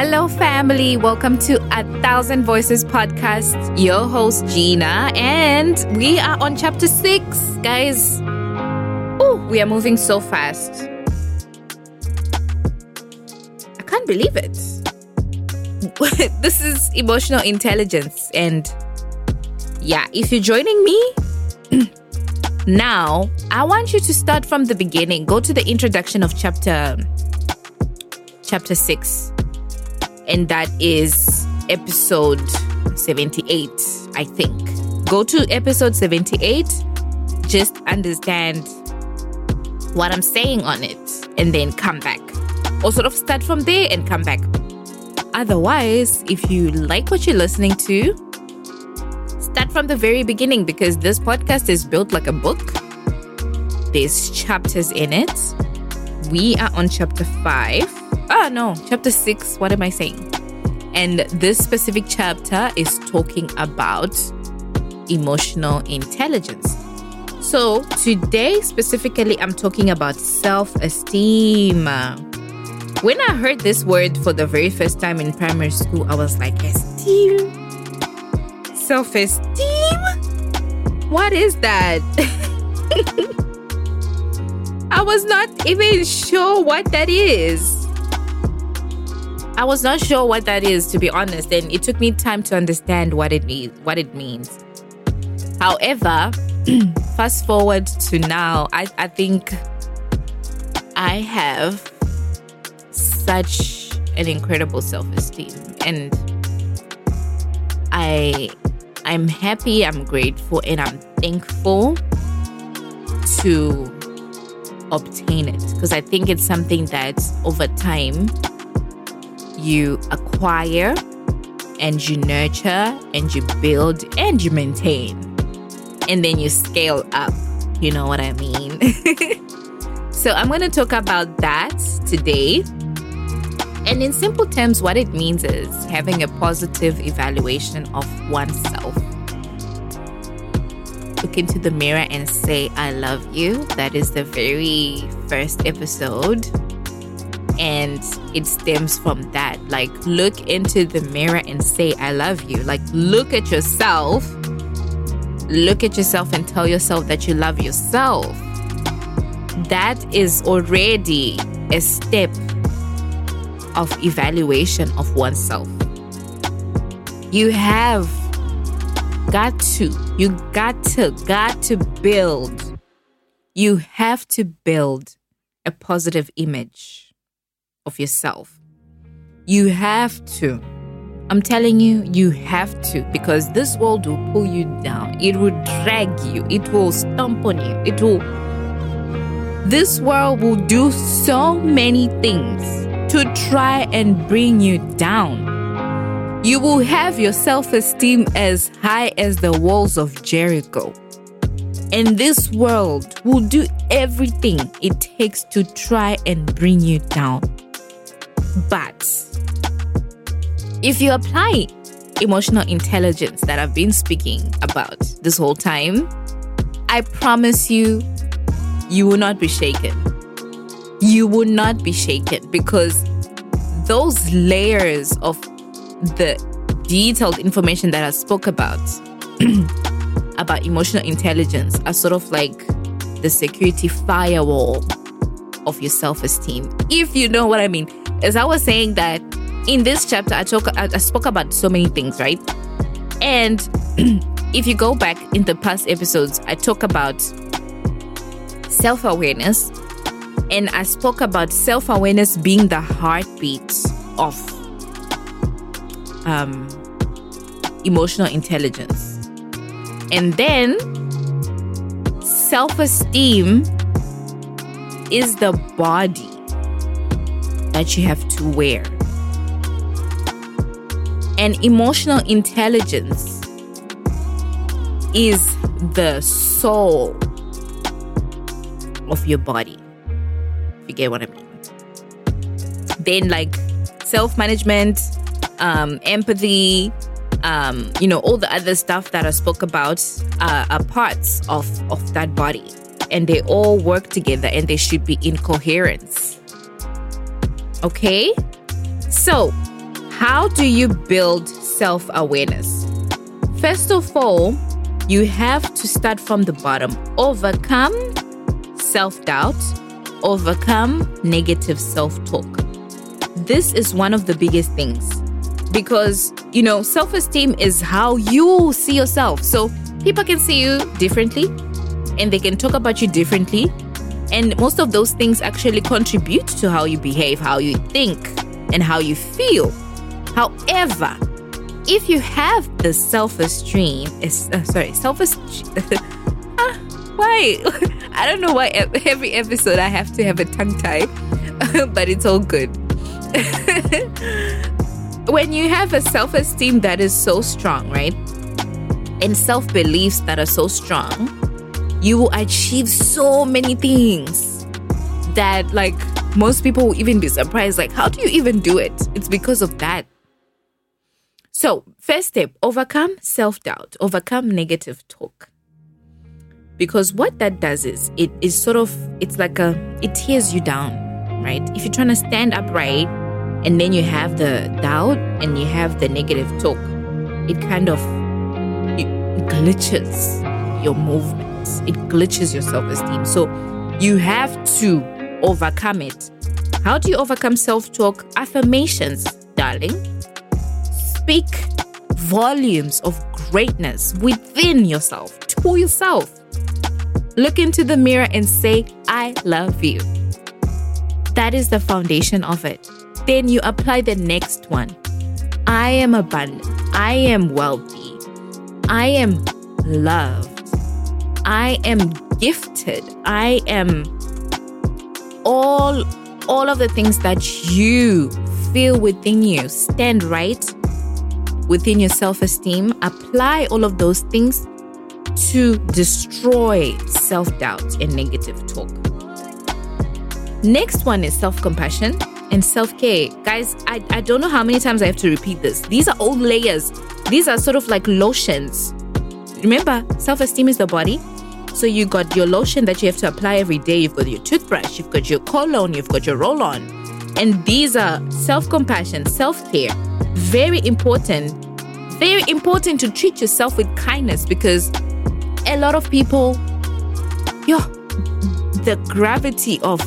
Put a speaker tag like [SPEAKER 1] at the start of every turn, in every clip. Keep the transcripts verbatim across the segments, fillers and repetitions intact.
[SPEAKER 1] Hello, family. Welcome to A Thousand Voices podcast. Your host, Gina, and we are on chapter six, guys. Oh, we are moving so fast. I can't believe it. This is emotional intelligence, and yeah, if you're joining me now, I want you to start from the beginning. Go to the introduction of chapter chapter six. And that is episode seventy-eight, I think. Go to episode seventy-eight. Just understand what I'm saying on it. And then come back. Or sort of start from there and come back. Otherwise, if you like what you're listening to, start from the very beginning, because this podcast is built like a book. There's chapters in it. We are on chapter five. Ah, no, chapter six. What am I saying? And this specific chapter is talking about emotional intelligence. So today, specifically, I'm talking about self-esteem. When I heard this word for the very first time in primary school, I was like, esteem? Self-esteem? What is that? I was not even sure what that is. I was not sure what that is, to be honest, and it took me time to understand what it means. What it means. However, fast forward to now, I, I think I have such an incredible self-esteem, and I, I'm happy, I'm grateful, and I'm thankful to obtain it, because I think it's something that over time you acquire and you nurture and you build and you maintain, and then you scale up. You know what I mean? So I'm going to talk about that today. And in simple terms, what it means is having a positive evaluation of oneself. Look into the mirror and say, I love you. That is the very first episode. And it stems from that. Like, look into the mirror and say, I love you. Like, look at yourself. Look at yourself and tell yourself that you love yourself. That is already a step of evaluation of oneself. You have got to, you got to, got to build. You have to build a positive image of yourself. You have to. I'm telling you, you have to, because this world will pull you down. It will drag you. It will stomp on you. It will. This world will do so many things to try and bring you down. You will have your self-esteem as high as the walls of Jericho. And this world will do everything it takes to try and bring you down. But if you apply emotional intelligence that I've been speaking about this whole time, I promise you, you will not be shaken. You will not be shaken, because those layers of the detailed information that I spoke about, about emotional intelligence, are sort of like the security firewall of your self-esteem, if you know what I mean. As I was saying that in this chapter, I talk, I, I spoke about so many things, right? And if you go back in the past episodes, I talk about self-awareness, and I spoke about self-awareness being the heartbeat of um, emotional intelligence. And then self-esteem is the body that you have to wear. And emotional intelligence is the soul of your body. If you get what I mean. Then, like, self-management, um, empathy, um, you know, all the other stuff that I spoke about uh, are parts of, of that body. And they all work together, and they should be in coherence. Okay? So, How do you build self-awareness? First of all, you have to start from the bottom. Overcome self-doubt. Overcome negative self-talk. This is one of the biggest things because, you know, self-esteem is how you see yourself. So people can see you differently and they can talk about you differently. And most of those things actually contribute to how you behave, how you think, and how you feel. However, if you have the self-esteem, uh, sorry, self-esteem, ah, why? I don't know why every episode I have to have a tongue tie, but it's all good. When you have a self-esteem that is so strong, right? And self-beliefs that are so strong, you will achieve so many things that, like, most people will even be surprised. Like, how do you even do it? It's because of that. So, first step, overcome self-doubt, overcome negative talk. Because what that does is, it is sort of, it's like a, it tears you down, right? If you're trying to stand upright and then you have the doubt and you have the negative talk, it kind of, it glitches your movement. It glitches your self-esteem. So you have to overcome it. How do you overcome self-talk? Affirmations, darling. Speak volumes of greatness within yourself, to yourself. Look into the mirror and say, I love you. That is the foundation of it. Then you apply the next one. I am abundant. I am wealthy. I am loved. I am gifted. I am all, all of the things that you feel within you. Stand right within your self-esteem. Apply all of those things to destroy self-doubt and negative talk. Next one is self-compassion and self-care. Guys, I, I don't know how many times I have to repeat this. These are all layers. These are sort of like lotions. Remember, self-esteem is the body. So you got your lotion that you have to apply every day. You've got your toothbrush. You've got your cologne. You've got your roll-on. And these are self-compassion, self-care. Very important. Very important to treat yourself with kindness because a lot of people, yo, the gravity of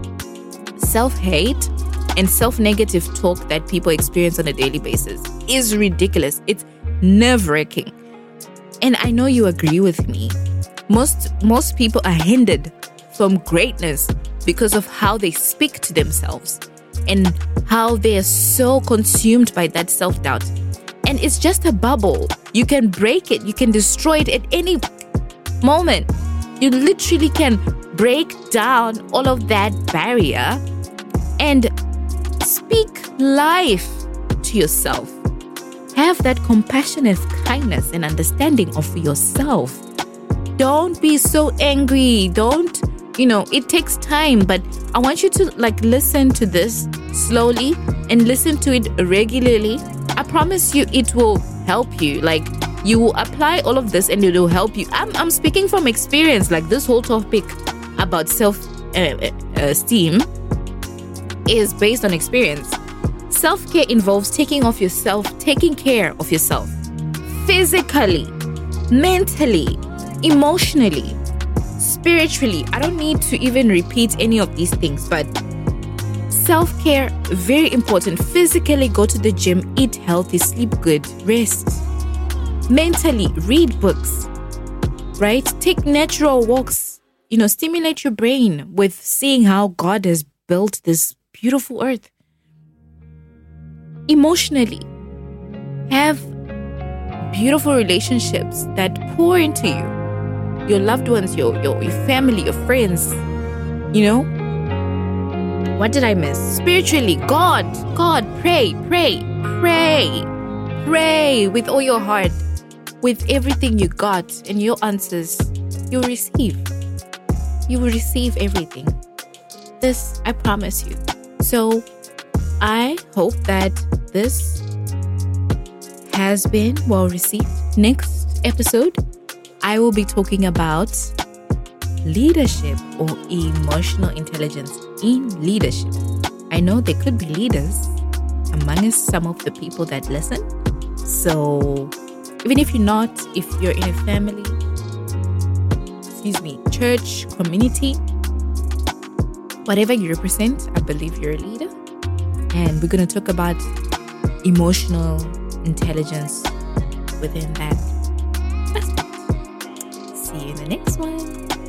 [SPEAKER 1] self-hate and self-negative talk that people experience on a daily basis is ridiculous. It's nerve-wracking. And I know you agree with me. Most most people are hindered from greatness because of how they speak to themselves and how they are so consumed by that self-doubt. And it's just a bubble. You can break it. You can destroy it at any moment. You literally can break down all of that barrier and speak life to yourself. Have that compassionate kindness and understanding of yourself. Don't be so angry. Don't, you know, it takes time, but I want you to like listen to this slowly and listen to it regularly. I promise you it will help you. Like you will apply all of this and it will help you. I'm, I'm speaking from experience. Like this whole topic about self-esteem is based on experience. Self-care involves taking of yourself, taking care of yourself physically, mentally, emotionally, spiritually. I don't need to even repeat any of these things, but self-care, very important. Physically, go to the gym, eat healthy, sleep good, rest. Mentally, read books, right? Take natural walks, you know, stimulate your brain with seeing how God has built this beautiful earth. Emotionally, have beautiful relationships that pour into you. Your loved ones, your, your, your family, your friends, you know? What did I miss? Spiritually, God, God, pray, pray, pray, pray with all your heart, with everything you got and your answers, you'll receive. You will receive everything. This, I promise you. So, I hope that this has been well received. Next episode, I will be talking about leadership or emotional intelligence in leadership. I know there could be leaders. amongst some of the people that listen. So even if you're not, if you're in a family, excuse me, church, community, whatever you represent, I believe you're a leader. And we're going to talk about emotional intelligence within that aspect. See you in the next one.